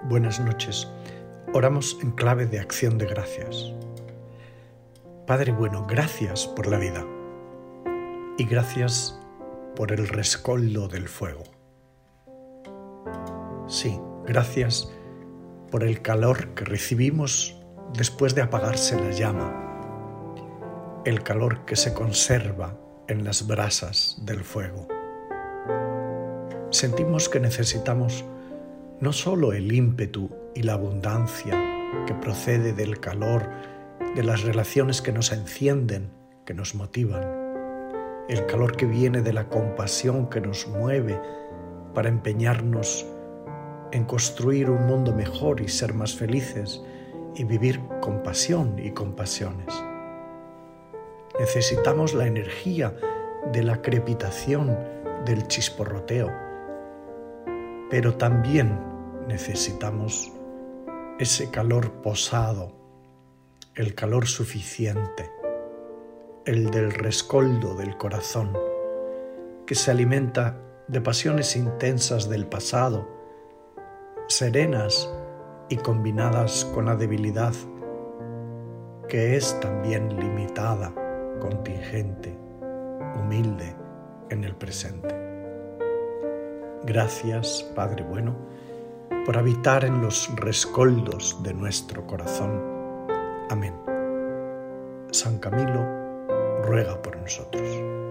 Buenas noches. Oramos en clave de acción de gracias. Padre bueno, gracias por la vida y gracias por el rescoldo del fuego. Sí, gracias por el calor que recibimos después de apagarse la llama, el calor que se conserva en las brasas del fuego. Sentimos que necesitamos no solo el ímpetu y la abundancia que procede del calor, de las relaciones que nos encienden, que nos motivan, el calor que viene de la compasión que nos mueve para empeñarnos en construir un mundo mejor y ser más felices y vivir con pasión y con pasiones. Necesitamos la energía de la crepitación, del chisporroteo, pero también necesitamos ese calor posado, el calor suficiente, el del rescoldo del corazón, que se alimenta de pasiones intensas del pasado, serenas y combinadas con la debilidad, que es también limitada, contingente, humilde en el presente. Gracias, Padre bueno, por habitar en los rescoldos de nuestro corazón. Amén. San Camilo ruega por nosotros.